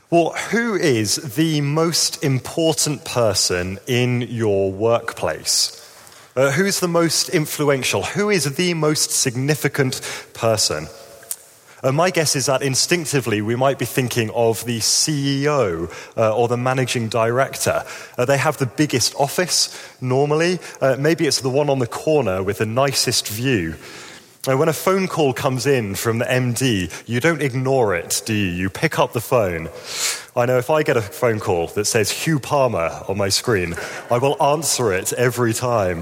Well, who is the most important person in your workplace? Who's the most influential? Who is the most significant person? My guess is that instinctively we might be thinking of the CEO or the managing director. They have the biggest office normally. Maybe it's the one on the corner with the nicest view. When a phone call comes in from the MD, you don't ignore it, do you? You pick up the phone. I know if I get a phone call that says Hugh Palmer on my screen, I will answer it every time.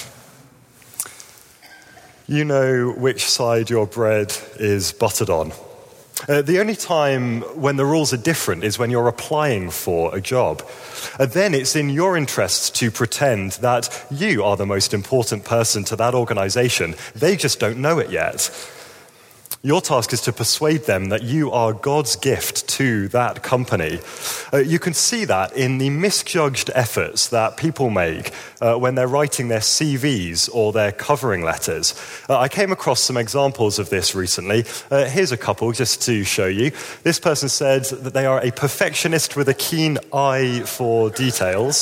You know which side your bread is buttered on. The only time when the rules are different is when you're applying for a job. Then it's in your interests to pretend that you are the most important person to that organization. They just don't know it yet. Your task is to persuade them that you are God's gift to that company. You can see that in the misjudged efforts that people make when they're writing their CVs or their covering letters. I came across some examples of this recently. Here's a couple just to show you. This person said that they are a perfectionist with a keen eye for details.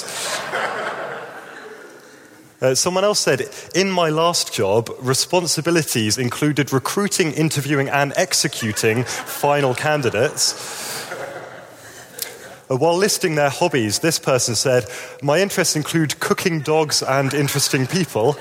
Someone else said, in my last job, responsibilities included recruiting, interviewing, and executing final candidates. While listing their hobbies, this person said, my interests include cooking dogs and interesting people.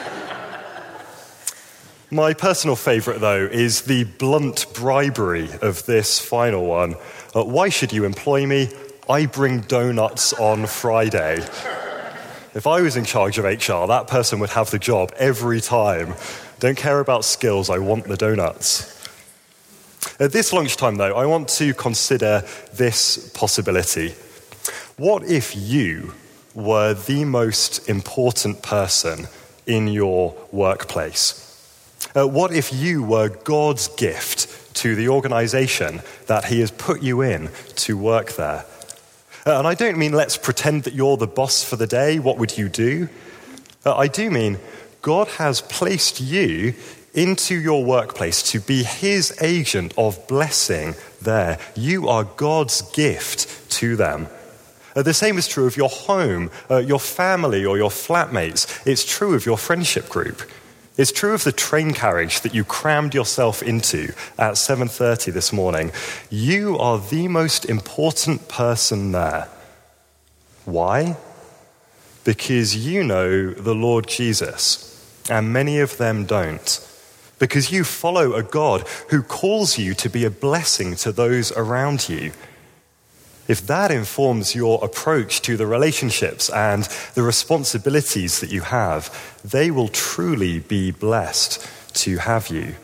My personal favourite, though, is the blunt bribery of this final one. Why should you employ me? I bring donuts on Friday. If I was in charge of HR, that person would have the job every time. Don't care about skills, I want the donuts. At this lunchtime, though, I want to consider this possibility. What if you were the most important person in your workplace? What if you were God's gift to the organization that He has put you in to work there? And I don't mean let's pretend that you're the boss for the day. What would you do? I do mean God has placed you into your workplace to be His agent of blessing there. You are God's gift to them. The same is true of your home, your family, or your flatmates. It's true of your friendship group. It's true of the train carriage that you crammed yourself into at 7:30 this morning. You are the most important person there. Why? Because you know the Lord Jesus, and many of them don't. Because you follow a God who calls you to be a blessing to those around you. If that informs your approach to the relationships and the responsibilities that you have, they will truly be blessed to have you.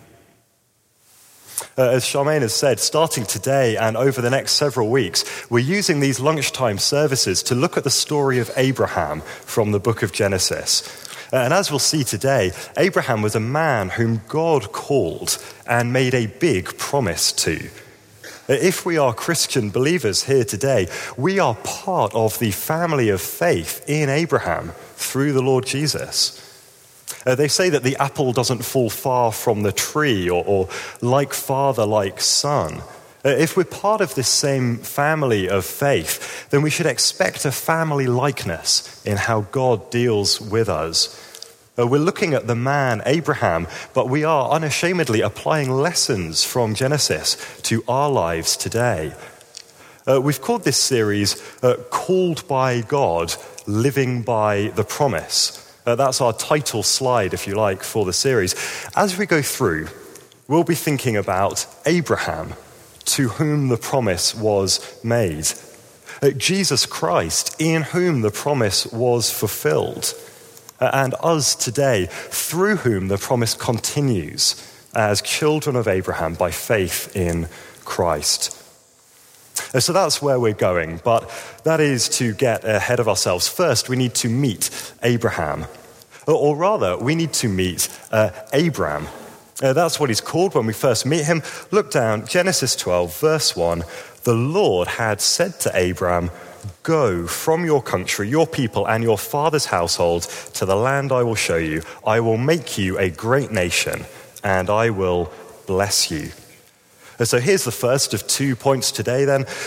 As Charmaine has said, starting today and over the next several weeks, we're using these lunchtime services to look at the story of Abraham from the book of Genesis. And as we'll see today, Abraham was a man whom God called and made a big promise to. If we are Christian believers here today, we are part of the family of faith in Abraham through the Lord Jesus. They say that the apple doesn't fall far from the tree, or like father, like son. If we're part of this same family of faith, then we should expect a family likeness in how God deals with us. We're looking at the man Abraham, but we are unashamedly applying lessons from Genesis to our lives today. We've called this series Called by God, Living by the Promise. That's our title slide, if you like, for the series. As we go through, we'll be thinking about Abraham, to whom the promise was made. Jesus Christ, in whom the promise was fulfilled. And us today, through whom the promise continues as children of Abraham by faith in Christ. So that's where we're going, but that is to get ahead of ourselves. First, we need to meet Abraham. Or rather, we need to meet Abram. That's what he's called when we first meet him. Look down, Genesis 12, verse 1. The Lord had said to Abram, go from your country, your people, and your father's household to the land I will show you. I will make you a great nation, and I will bless you. And so here's the first of 2 points today then.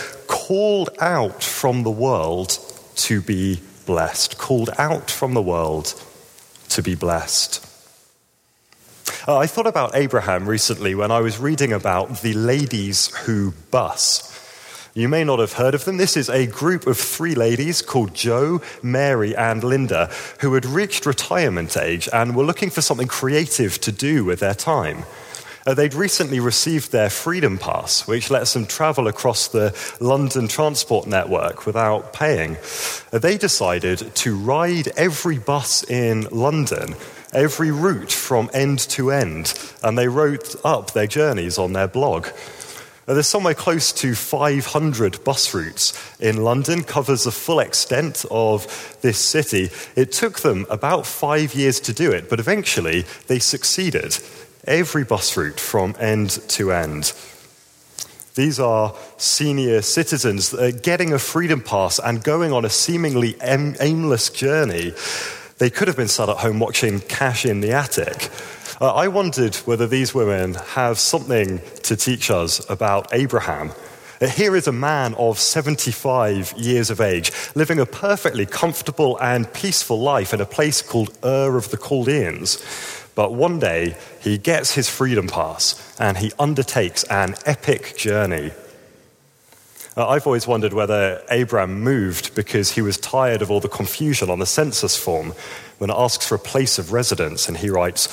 called out from the world to be blessed. Called out from the world to be blessed. I thought about Abraham recently when I was reading about the Ladies Who Bus. You may not have heard of them. This is a group of 3 ladies called Jo, Mary, and Linda who had reached retirement age and were looking for something creative to do with their time. They'd recently received their Freedom Pass, which lets them travel across the London transport network without paying. They decided to ride every bus in London, every route from end to end, and they wrote up their journeys on their blog. There's somewhere close to 500 bus routes in London, covers the full extent of this city. It took them about 5 years to do it, but eventually they succeeded. Every bus route from end to end. These are senior citizens getting a Freedom Pass and going on a seemingly aimless journey. They could have been sat at home watching Cash in the Attic. I wondered whether these women have something to teach us about Abraham. Here is a man of 75 years of age, living a perfectly comfortable and peaceful life in a place called Ur of the Chaldeans. But one day, he gets his Freedom Pass and he undertakes an epic journey. I've always wondered whether Abraham moved because he was tired of all the confusion on the census form when it asks for a place of residence and he writes,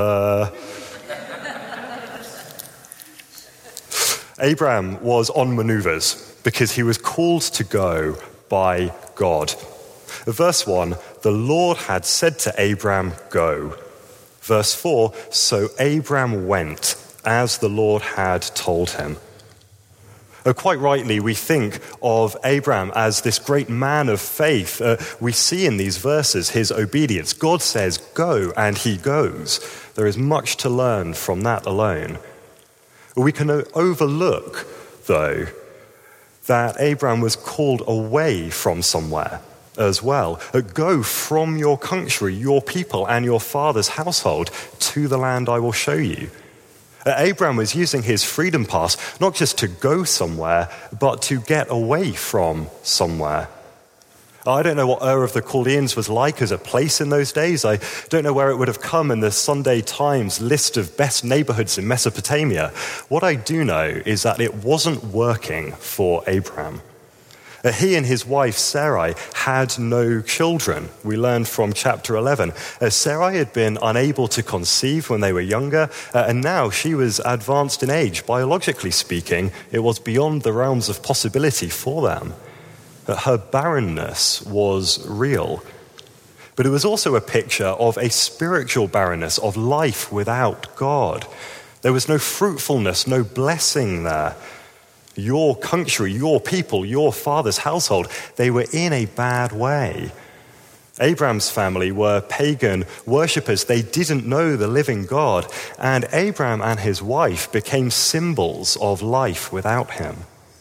Abraham was on maneuvers because he was called to go by God. Verse 1, the Lord had said to Abraham, go. Verse 4, so Abraham went as the Lord had told him. Quite rightly, we think of Abraham as this great man of faith. We see in these verses his obedience. God says, go, and he goes. There is much to learn from that alone. We can overlook, though, that Abraham was called away from somewhere as well. Go from your country, your people, and your father's household to the land I will show you. Abraham was using his Freedom Pass not just to go somewhere, but to get away from somewhere. I don't know what Ur of the Chaldeans was like as a place in those days. I don't know where it would have come in the Sunday Times list of best neighborhoods in Mesopotamia. What I do know is that it wasn't working for Abraham. He and his wife Sarai had no children. We learned from chapter 11. Sarai had been unable to conceive when they were younger, and now she was advanced in age. Biologically speaking, it was beyond the realms of possibility for them. Her barrenness was real. But it was also a picture of a spiritual barrenness, of life without God. There was no fruitfulness, no blessing there. Your country, your people, your father's household, they were in a bad way. Abraham's family were pagan worshippers. They didn't know the living God. And Abraham and his wife became symbols of life without him.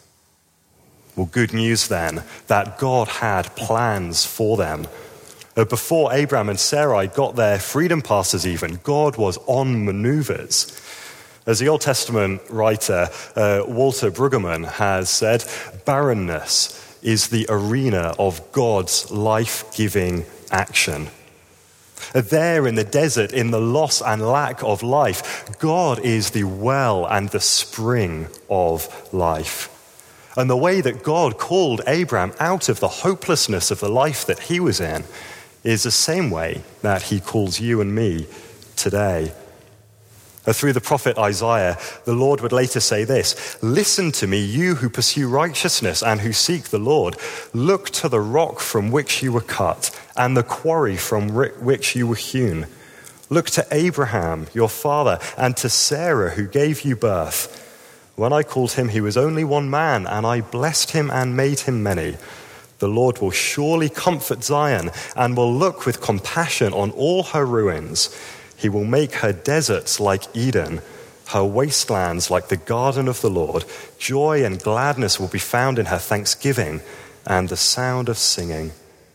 Well, good news then, that God had plans for them. Before Abraham and Sarai got their Freedom Passes even, God was on maneuvers. As the Old Testament writer Walter Brueggemann has said, barrenness is the arena of God's life-giving action. There in the desert, in the loss and lack of life, God is the well and the spring of life. And the way that God called Abraham out of the hopelessness of the life that he was in is the same way that he calls you and me today. Through the prophet Isaiah, the Lord would later say this, listen to me, you who pursue righteousness and who seek the Lord. Look to the rock from which you were cut and the quarry from which you were hewn. Look to Abraham, your father, and to Sarah, who gave you birth. When I called him, he was only one man, and I blessed him and made him many. The Lord will surely comfort Zion and will look with compassion on all her ruins. He will make her deserts like Eden, her wastelands like the garden of the Lord. Joy and gladness will be found in her thanksgiving and the sound of singing.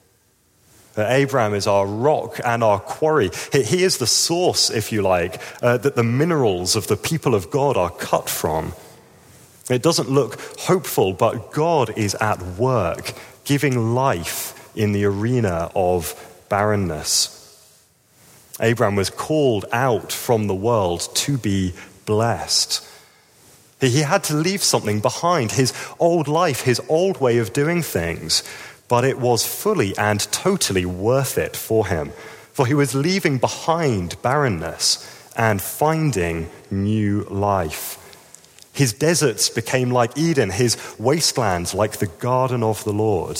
Abraham is our rock and our quarry. He is the source, if you like, that the minerals of the people of God are cut from. It doesn't look hopeful, but God is at work, giving life in the arena of barrenness. Abraham was called out from the world to be blessed. He had to leave something behind, his old life, his old way of doing things, but it was fully and totally worth it for him, for he was leaving behind barrenness and finding new life. His deserts became like Eden, his wastelands like the garden of the Lord.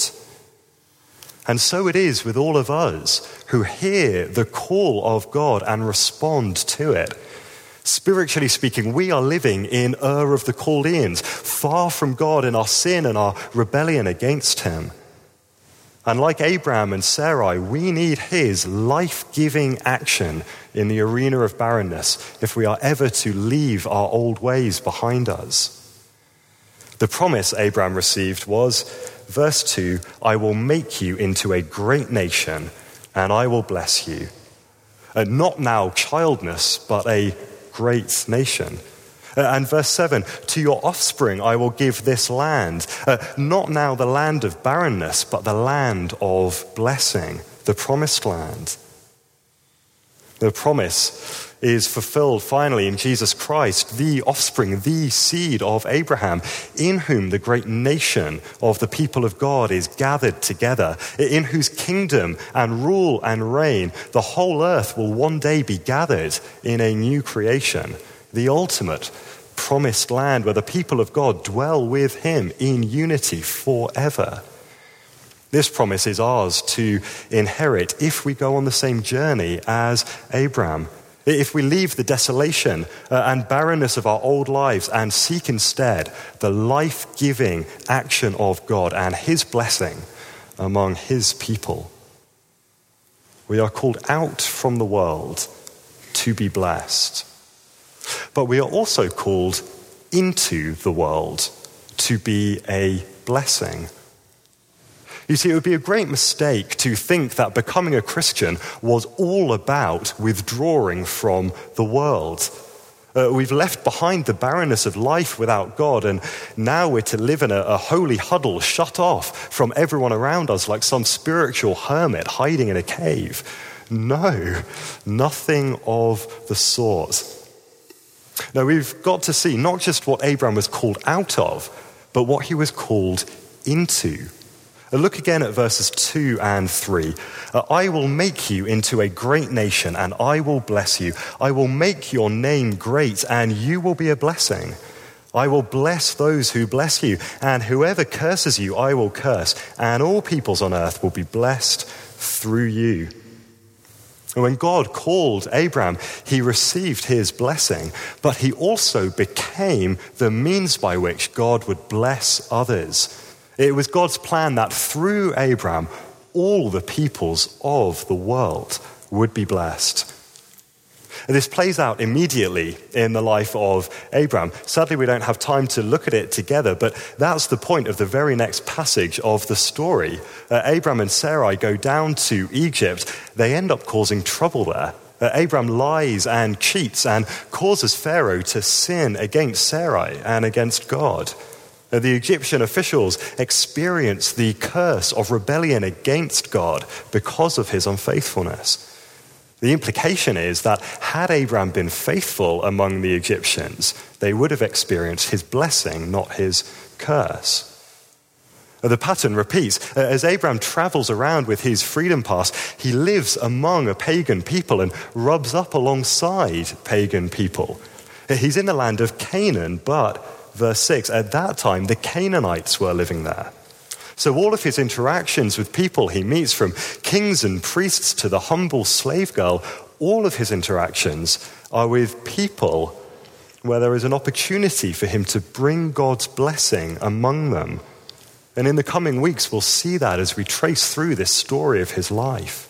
And so it is with all of us who hear the call of God and respond to it. Spiritually speaking, we are living in Ur of the Chaldeans, far from God in our sin and our rebellion against him. And like Abraham and Sarai, we need his life-giving action in the arena of barrenness if we are ever to leave our old ways behind us. The promise Abraham received was, verse 2, I will make you into a great nation and I will bless you. Not now childless, but a great nation. And verse 7, to your offspring I will give this land, not now the land of barrenness, but the land of blessing, the promised land. The promise is fulfilled finally in Jesus Christ, the offspring, the seed of Abraham, in whom the great nation of the people of God is gathered together, in whose kingdom and rule and reign the whole earth will one day be gathered in a new creation, the ultimate promised land where the people of God dwell with him in unity forever. This promise is ours to inherit if we go on the same journey as Abraham. If we leave the desolation and barrenness of our old lives and seek instead the life-giving action of God and his blessing among his people. We are called out from the world to be blessed. But we are also called into the world to be a blessing. You see, it would be a great mistake to think that becoming a Christian was all about withdrawing from the world. We've left behind the barrenness of life without God, and now we're to live in a holy huddle, shut off from everyone around us like some spiritual hermit hiding in a cave. No, nothing of the sort. No, we've got to see not just what Abraham was called out of, but what he was called into. Look again at verses 2 and 3. I will make you into a great nation, and I will bless you. I will make your name great, and you will be a blessing. I will bless those who bless you, and whoever curses you, I will curse, and all peoples on earth will be blessed through you. When God called Abraham, he received his blessing, but he also became the means by which God would bless others. It was God's plan that through Abraham, all the peoples of the world would be blessed. And this plays out immediately in the life of Abraham. Sadly, we don't have time to look at it together, but that's the point of the very next passage of the story. Abraham and Sarai go down to Egypt. They end up causing trouble there. Abraham lies and cheats and causes Pharaoh to sin against Sarai and against God. The Egyptian officials experience the curse of rebellion against God because of his unfaithfulness. The implication is that had Abraham been faithful among the Egyptians, they would have experienced his blessing, not his curse. The pattern repeats. As Abraham travels around with his freedom pass, he lives among a pagan people and rubs up alongside pagan people. He's in the land of Canaan, but verse 6, at that time, the Canaanites were living there. So all of his interactions with people he meets, from kings and priests to the humble slave girl, all of his interactions are with people where there is an opportunity for him to bring God's blessing among them. And in the coming weeks, we'll see that as we trace through this story of his life.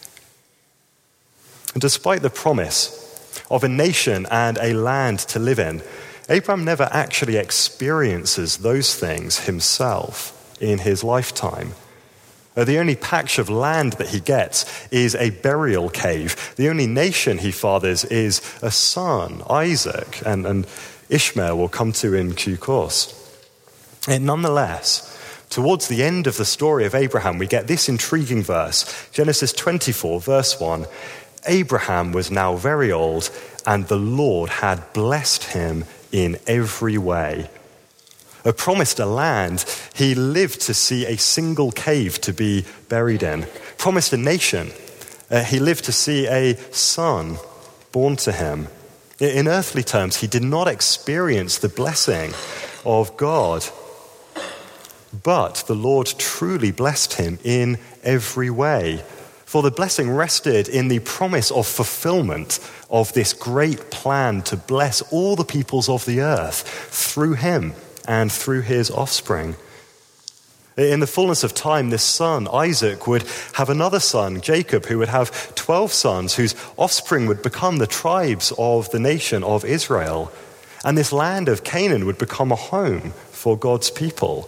And despite the promise of a nation and a land to live in, Abraham never actually experiences those things himself in his lifetime. The only patch of land that he gets is a burial cave. The only nation he fathers is a son, Isaac, and Ishmael will come to in due course. And nonetheless, towards the end of the story of Abraham, we get this intriguing verse, Genesis 24, verse 1. Abraham was now very old, and the Lord had blessed him in every way. Promised a land, he lived to see a single cave to be buried in. Promised a nation, he lived to see a son born to him. In earthly terms, he did not experience the blessing of God. But the Lord truly blessed him in every way. For the blessing rested in the promise of fulfillment of this great plan to bless all the peoples of the earth through him and through his offspring. In the fullness of time, this son, Isaac, would have another son, Jacob, who would have 12 sons, whose offspring would become the tribes of the nation of Israel. And this land of Canaan would become a home for God's people.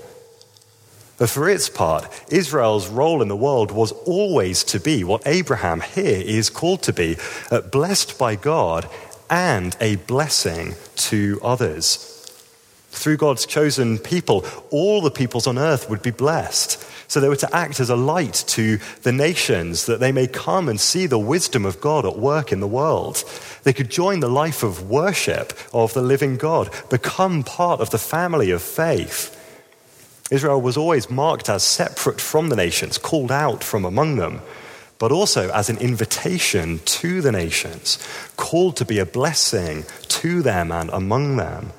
But for its part, Israel's role in the world was always to be what Abraham here is called to be, blessed by God and a blessing to others. Through God's chosen people, all the peoples on earth would be blessed. So they were to act as a light to the nations, that they may come and see the wisdom of God at work in the world. They could join the life of worship of the living God, become part of the family of faith. Israel was always marked as separate from the nations, called out from among them, but also as an invitation to the nations, called to be a blessing to them and among them.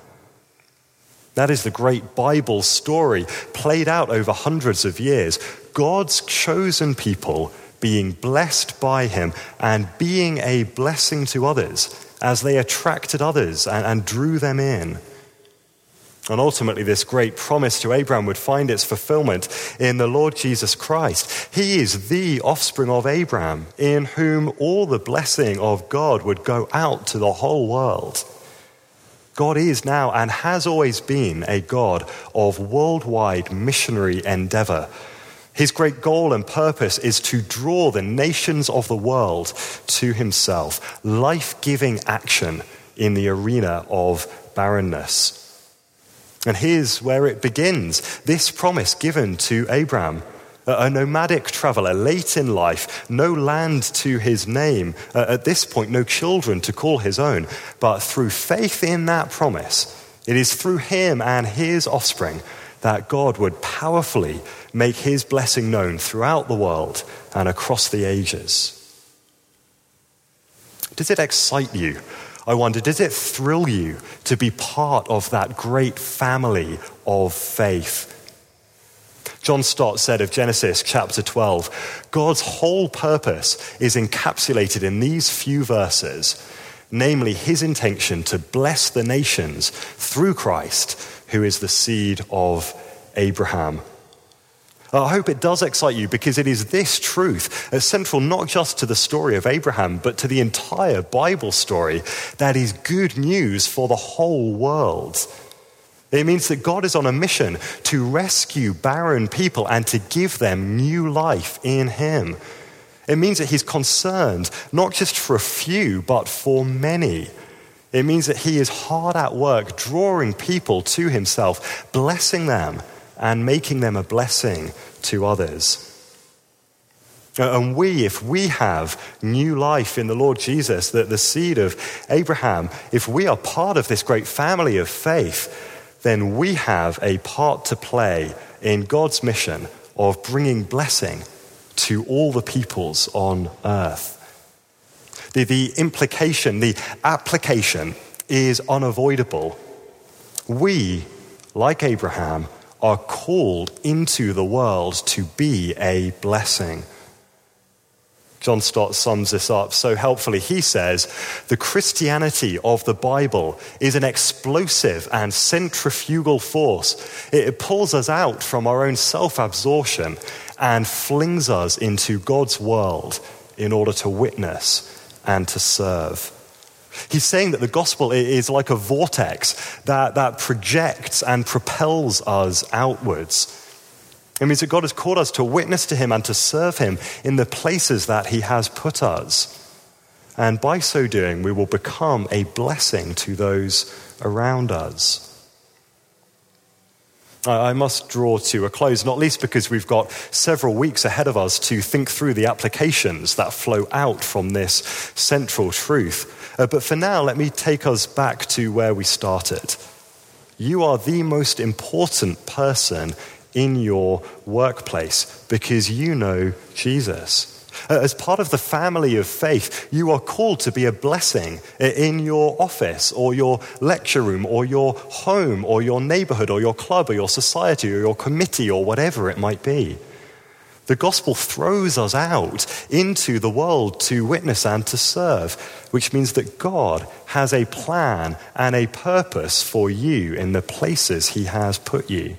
That is the great Bible story played out over hundreds of years. God's chosen people being blessed by him and being a blessing to others as they attracted others and drew them in. And ultimately, this great promise to Abraham would find its fulfillment in the Lord Jesus Christ. He is the offspring of Abraham, in whom all the blessing of God would go out to the whole world. God is now and has always been a God of worldwide missionary endeavor. His great goal and purpose is to draw the nations of the world to himself, life-giving action in the arena of barrenness. And here's where it begins, this promise given to Abraham, a nomadic traveler late in life, no land to his name, at this point no children to call his own, but through faith in that promise, it is through him and his offspring that God would powerfully make his blessing known throughout the world and across the ages. Does it excite you? I wonder, does it thrill you to be part of that great family of faith? John Stott said of Genesis chapter 12, God's whole purpose is encapsulated in these few verses, namely his intention to bless the nations through Christ, who is the seed of Abraham. I hope it does excite you, because it is this truth, central not just to the story of Abraham, but to the entire Bible story, that is good news for the whole world. It means that God is on a mission to rescue barren people and to give them new life in him. It means that he's concerned not just for a few, but for many. It means that he is hard at work drawing people to himself, blessing them and making them a blessing to others. And if we have new life in the Lord Jesus, the seed of Abraham, if we are part of this great family of faith, then we have a part to play in God's mission of bringing blessing to all the peoples on earth. The implication, the application is unavoidable. We, like Abraham, are called into the world to be a blessing. John Stott sums this up so helpfully. He says, the Christianity of the Bible is an explosive and centrifugal force. It pulls us out from our own self-absorption and flings us into God's world in order to witness and to serve. He's saying that the gospel is like a vortex that projects and propels us outwards. It means that God has called us to witness to him and to serve him in the places that he has put us. And by so doing, we will become a blessing to those around us. I must draw to a close, not least because we've got several weeks ahead of us to think through the applications that flow out from this central truth. But for now, let me take us back to where we started. You are the most important person in your workplace because you know Jesus. As part of the family of faith, you are called to be a blessing in your office or your lecture room or your home or your neighborhood or your club or your society or your committee or whatever it might be. The gospel throws us out into the world to witness and to serve, which means that God has a plan and a purpose for you in the places he has put you.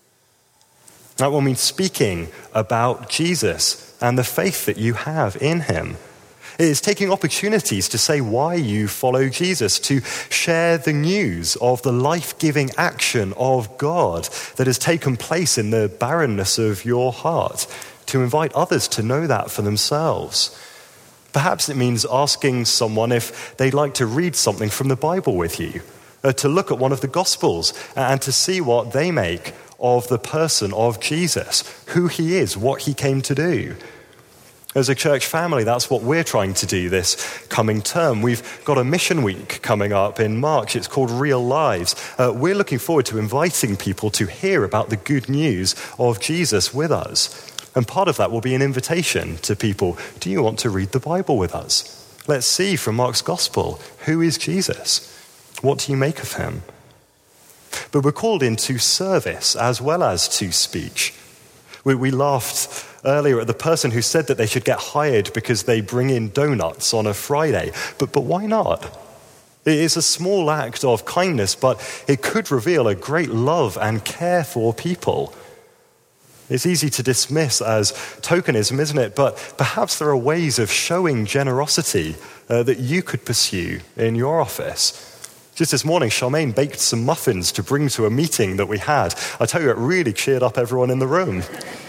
That will mean speaking about Jesus and the faith that you have in him. It is taking opportunities to say why you follow Jesus, to share the news of the life-giving action of God that has taken place in the barrenness of your heart, to invite others to know that for themselves. Perhaps it means asking someone if they'd like to read something from the Bible with you, to look at one of the Gospels and to see what they make of the person of Jesus, who he is, what he came to do. As a church family, that's what we're trying to do this coming term. We've got a mission week coming up in March. It's called Real Lives. We're looking forward to inviting people to hear about the good news of Jesus with us. And part of that will be an invitation to people. Do you want to read the Bible with us? Let's see from Mark's Gospel, who is Jesus? What do you make of him? But we're called into service as well as to speech. We laughed earlier at the person who said that they should get hired because they bring in donuts on a Friday. But why not? It is a small act of kindness, but it could reveal a great love and care for people. It's easy to dismiss as tokenism, isn't it? But perhaps there are ways of showing generosity that you could pursue in your office. Just this morning, Charmaine baked some muffins to bring to a meeting that we had. I tell you, it really cheered up everyone in the room.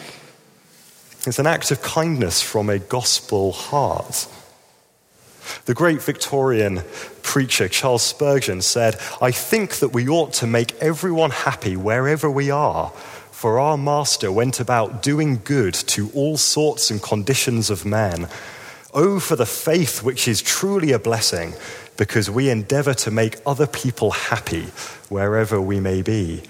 It's an act of kindness from a gospel heart. The great Victorian preacher Charles Spurgeon said, "I think that we ought to make everyone happy wherever we are, for our Master went about doing good to all sorts and conditions of men. Oh, for the faith which is truly a blessing, because we endeavor to make other people happy wherever we may be."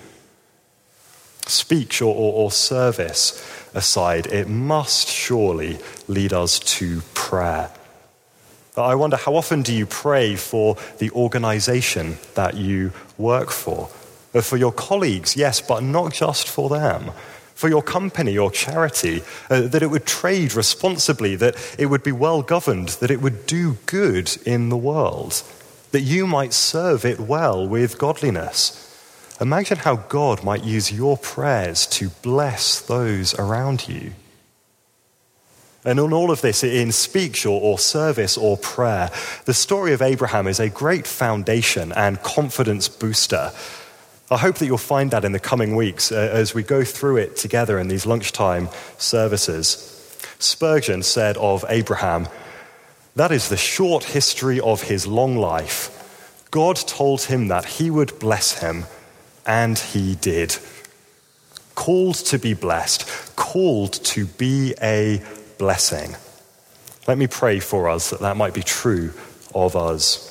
Speech or service aside, it must surely lead us to prayer. I wonder, how often do you pray for the organization that you work for? For your colleagues, yes, but not just for them. For your company or charity, that it would trade responsibly, that it would be well governed, that it would do good in the world, that you might serve it well with godliness. Imagine how God might use your prayers to bless those around you. And on all of this, in speech or service or prayer, the story of Abraham is a great foundation and confidence booster. I hope that you'll find that in the coming weeks as we go through it together in these lunchtime services. Spurgeon said of Abraham, "That is the short history of his long life. God told him that he would bless him, and he did." Called to be blessed, called to be a blessing. Let me pray for us that might be true of us.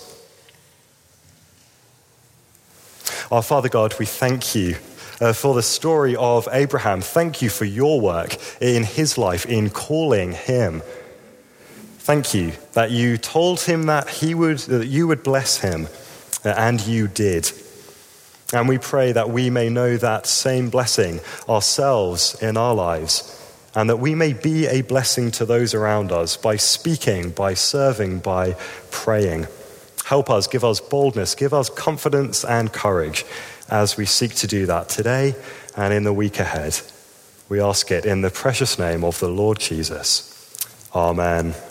Our Father God, we thank you for the story of Abraham. Thank you for your work in his life, in calling him. Thank you that you told him that you would bless him, and you did. And we pray that we may know that same blessing ourselves in our lives, and that we may be a blessing to those around us by speaking, by serving, by praying. Help us, give us boldness, give us confidence and courage as we seek to do that today and in the week ahead. We ask it in the precious name of the Lord Jesus. Amen.